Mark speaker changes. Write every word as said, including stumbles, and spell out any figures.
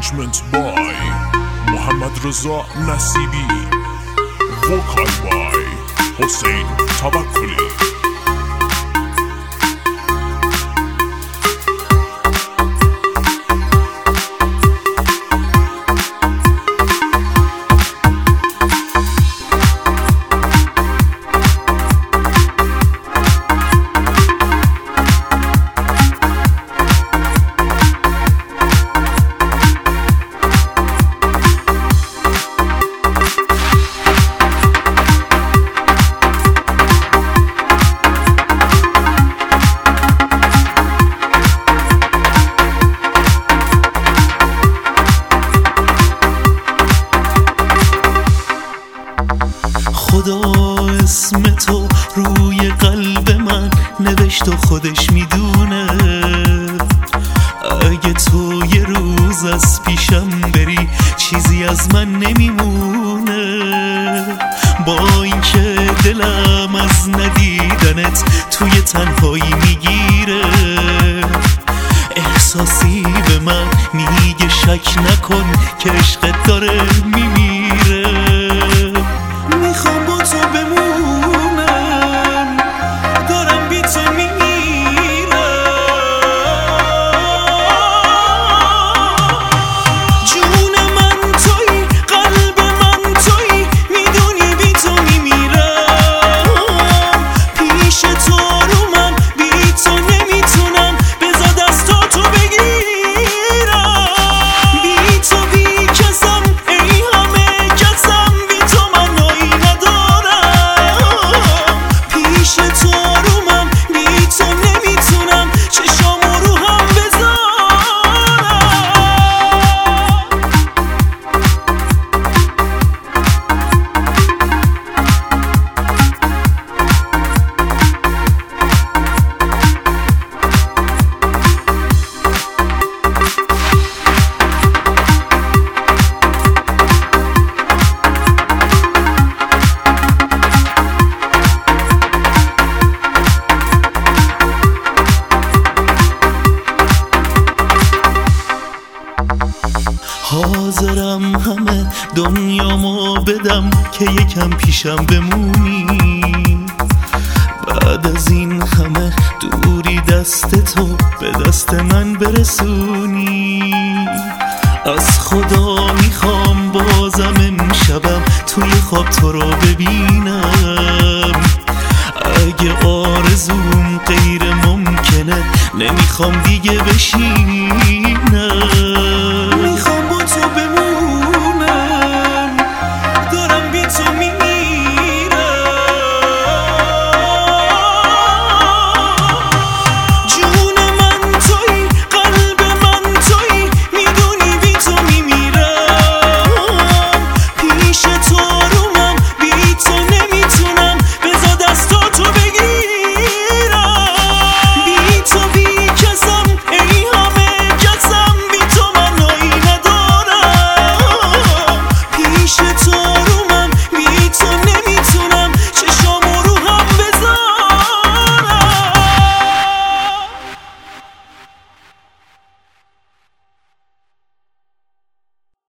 Speaker 1: Arrangement by Mohammad Reza Nasibi. Vocal by Hossein Tawakkoli.
Speaker 2: خدا اسم تو روی قلب من نوشت و خودش میدونه. اگه تو یه روز از پیشم بری چیزی از من نمیمونه. با اینکه دلم از ندیدنت توی تنهایی میگیره، احساسی به من میگه شک نکن که عشقت داره میمیره. میخوام با تو بمونم، دارم بی تو میمیرم. جون من توی، قلب من توی، میدونی بی تو میمیرم. پیش تو رو من بی تو نمیتونم، بذار دستاتو بگیرم. بی تو بی کسم، ای همه کسم، بی تو من نایی ندارم. پیش تو رو من بی تو نمیتونم، چشامو رو هم بذارم. حاضرم همه دنیامو بدم که یکم پیشم بمونی. بعد از این همه دوری دست تو به دست من برسونی. از خدا میخوام بازم امشبم توی خواب تو رو ببینم. اگه آرزوم غیر ممکنه نمیخوام دیگه بشینم.